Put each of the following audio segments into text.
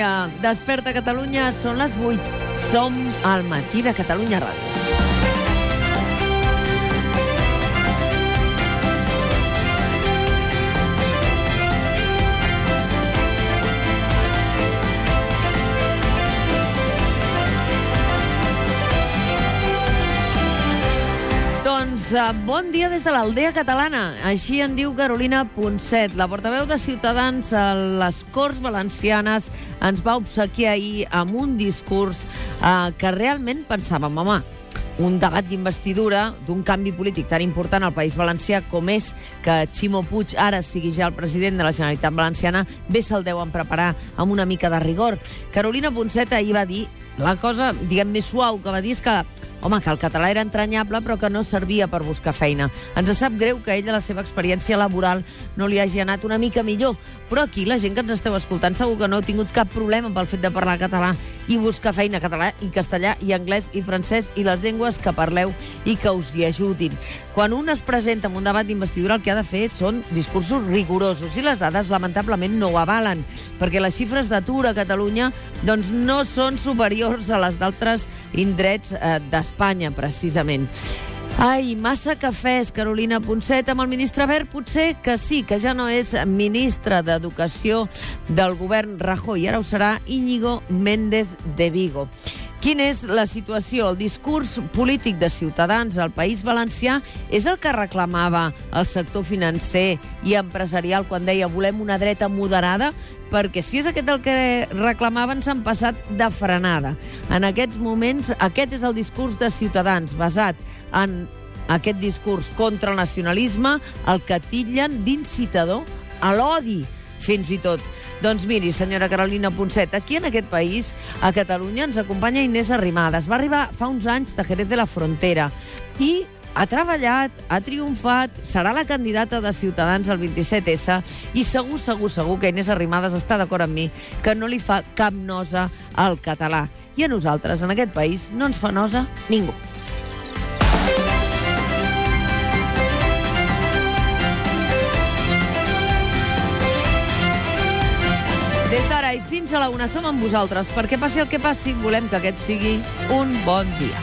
dia. Desperta Catalunya, són les 8. Som al matí de Catalunya Ràdio. Bon dia des de l'Aldea Catalana. Així en diu Carolina Ponset. La portaveu de Ciutadans a les Corts Valencianes ens va obsequiar ahir amb un discurs que realment pensàvem, home, un debat d'investidura d'un canvi polític tan important al País Valencià com és que Ximo Puig ara sigui ja el president de la Generalitat Valenciana, bé se'l deuen preparar amb una mica de rigor. Carolina Ponset ahir va dir la cosa, diguem, més suau, que va dir és que home, que el català era entranyable però que no servia per buscar feina. Ens sap greu que a ella la seva experiència laboral no li hagi anat una mica millor, però aquí la gent que ens esteu escoltant segur que no ha tingut cap problema pel fet de parlar català i buscar feina català i castellà i anglès i francès i les llengües que parleu i que us hi ajudin. Quan un es presenta en un debat d'investidura el que ha de fer són discursos rigorosos i les dades lamentablement no ho avalen, perquè les xifres d'atur a Catalunya doncs no són superiors a les d'altres indrets d'Espanya, precisament. Ai, massa cafès, Carolina Ponset. Amb el ministre Wert potser que sí, que ja no és ministre d'Educació del govern Rajoy. Ara ho serà Íñigo Méndez de Vigo. Quina és la situació? El discurs polític de Ciutadans al País Valencià és el que reclamava el sector financer i empresarial quan deia volem una dreta moderada? Perquè si és aquest el que reclamaven s'han passat de frenada. En aquests moments aquest és el discurs de Ciutadans, basat en aquest discurs contra el nacionalisme, el que titllen d'incitador a l'odi, fins i tot. Doncs miri, senyora Carolina Ponset, aquí en aquest país, a Catalunya, ens acompanya Inés Arrimadas. Va arribar fa uns anys de Jerez de la Frontera i ha treballat, ha triomfat, serà la candidata de Ciutadans al 27S i segur que Inés Arrimadas està d'acord amb mi que no li fa cap nosa al català. I a nosaltres, en aquest país, no ens fa nosa ningú. Des d'ara i fins a la 1 som amb vosaltres, perquè passi el que passi, volem que aquest sigui un bon dia.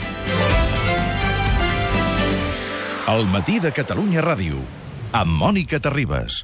El matí de Catalunya Ràdio, amb Mònica Terribas.